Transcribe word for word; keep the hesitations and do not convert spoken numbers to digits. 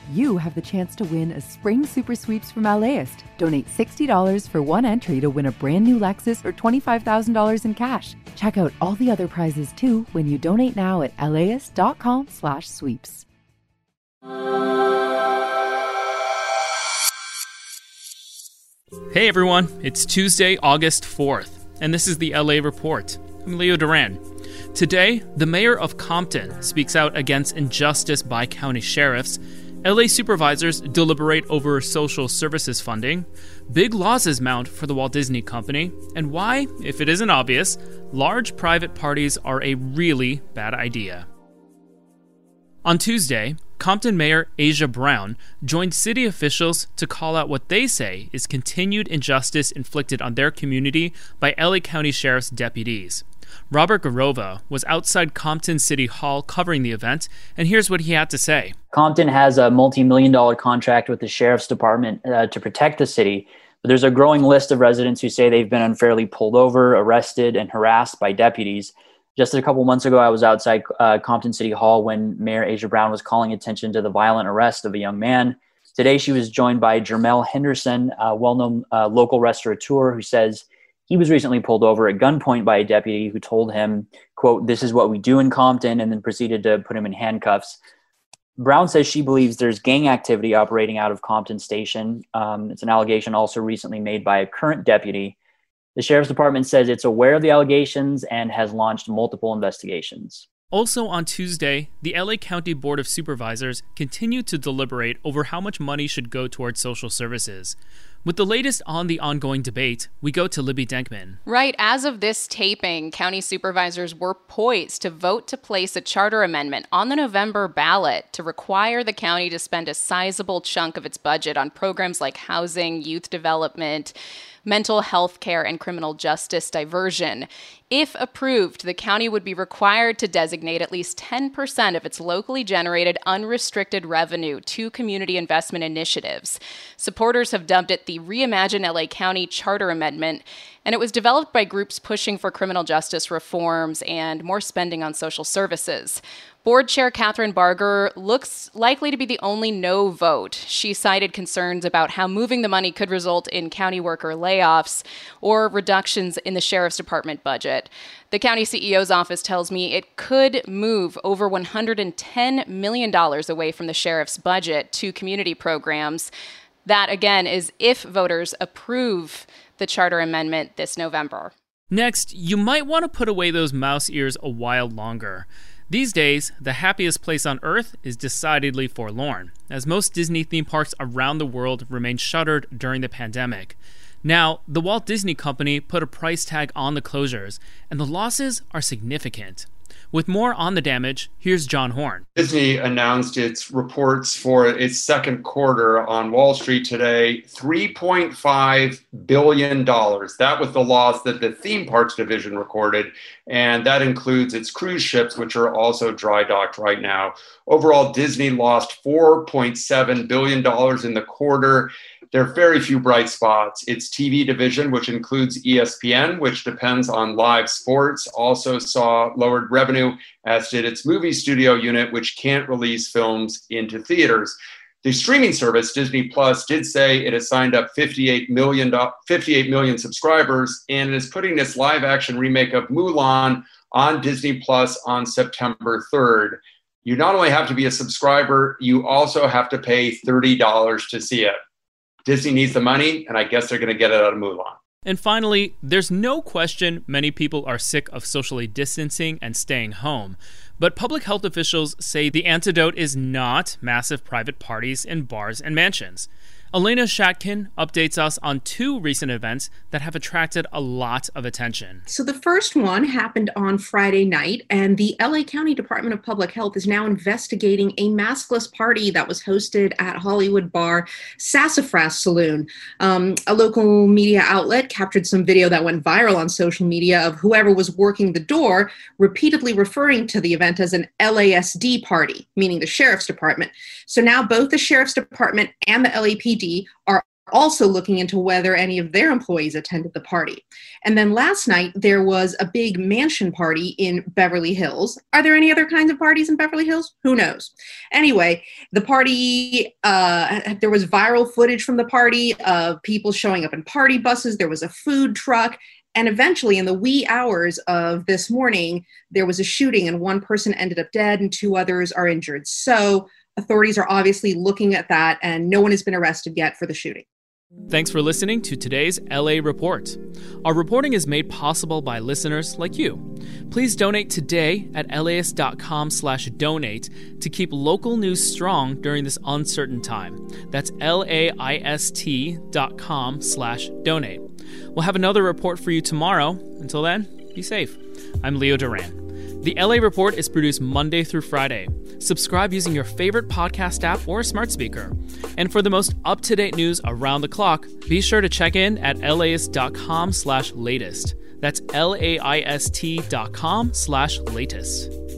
you have the chance to win a spring super sweeps from LAist. Donate sixty dollars for one entry to win a brand new Lexus or twenty-five thousand dollars in cash. Check out all the other prizes too when you donate now at laist.com slash sweeps. Hey everyone, it's Tuesday, August fourth, and this is the L A Report. I'm Leo Duran. Today, the mayor of Compton speaks out against injustice by county sheriffs. L A supervisors deliberate over social services funding. Big losses mount for the Walt Disney Company. And why, if it isn't obvious, large private parties are a really bad idea. On Tuesday, Compton Mayor Asia Brown joined city officials to call out what they say is continued injustice inflicted on their community by L A County Sheriff's deputies. Robert Garova was outside Compton City Hall covering the event, and here's what he had to say. Compton has a multi-million dollar contract with the Sheriff's Department uh, to protect the city, but there's a growing list of residents who say they've been unfairly pulled over, arrested, and harassed by deputies. Just a couple months ago, I was outside uh, Compton City Hall when Mayor Asia Brown was calling attention to the violent arrest of a young man. Today, she was joined by Jermel Henderson, a well-known uh, local restaurateur who says he was recently pulled over at gunpoint by a deputy who told him, quote, "This is what we do in Compton," and then proceeded to put him in handcuffs. Brown says she believes there's gang activity operating out of Compton Station. Um, it's an allegation also recently made by a current deputy. The Sheriff's Department says it's aware of the allegations and has launched multiple investigations. Also on Tuesday, the L A County Board of Supervisors continued to deliberate over how much money should go towards social services. With the latest on the ongoing debate, we go to Libby Denkman. Right. As of this taping, county supervisors were poised to vote to place a charter amendment on the November ballot to require the county to spend a sizable chunk of its budget on programs like housing, youth development, mental health care, and criminal justice diversion. If approved, the county would be required to designate at least ten percent of its locally generated unrestricted revenue to community investment initiatives. Supporters have dubbed it the Reimagine L A County Charter Amendment, and it was developed by groups pushing for criminal justice reforms and more spending on social services. Board Chair Catherine Barger looks likely to be the only no vote. She cited concerns about how moving the money could result in county worker layoffs or reductions in the Sheriff's Department budget. The county C E O's office tells me it could move over one hundred ten million dollars away from the sheriff's budget to community programs. That, again, is if voters approve the charter amendment this November. Next, you might want to put away those mouse ears a while longer. These days, the happiest place on Earth is decidedly forlorn, as most Disney theme parks around the world remain shuttered during the pandemic. Now, the Walt Disney Company put a price tag on the closures, and the losses are significant. With more on the damage, here's John Horn. Disney announced its reports for its second quarter on Wall Street today, three point five billion dollars. That was the loss that the theme parks division recorded, and that includes its cruise ships, which are also dry docked right now. Overall, Disney lost four point seven billion dollars in the quarter. There are very few bright spots. Its T V division, which includes E S P N, which depends on live sports, also saw lowered revenue, as did its movie studio unit, which can't release films into theaters. The streaming service, Disney Plus, did say it has signed up fifty-eight million, fifty-eight million subscribers and is putting its live-action remake of Mulan on Disney Plus on September third. You not only have to be a subscriber, you also have to pay thirty dollars to see it. Disney needs the money, and I guess they're going to get it out of Mulan. And finally, there's no question many people are sick of socially distancing and staying home. But public health officials say the antidote is not massive private parties in bars and mansions. Elena Shatkin updates us on two recent events that have attracted a lot of attention. So the first one happened on Friday night, and the L A County Department of Public Health is now investigating a maskless party that was hosted at Hollywood bar Sassafras Saloon. Um, a local media outlet captured some video that went viral on social media of whoever was working the door repeatedly referring to the event as an L A S D party, meaning the Sheriff's Department. So now both the Sheriff's Department and the L A P D are also looking into whether any of their employees attended the party. And then last night, there was a big mansion party in Beverly Hills. Are there any other kinds of parties in Beverly Hills? Who knows? Anyway, the party, uh, there was viral footage from the party of people showing up in party buses. There was a food truck. And eventually, in the wee hours of this morning, there was a shooting and one person ended up dead and two others are injured. So authorities are obviously looking at that, and no one has been arrested yet for the shooting. Thanks for listening to today's L A Report. Our reporting is made possible by listeners like you. Please donate today at laist.com slash donate to keep local news strong during this uncertain time. That's laist.com slash donate. We'll have another report for you tomorrow. Until then, be safe. I'm Leo Duran. The L A Report is produced Monday through Friday. Subscribe using your favorite podcast app or smart speaker. And for the most up-to-date news around the clock, be sure to check in at laist.com slash latest. That's L A I S T dot com slash latest.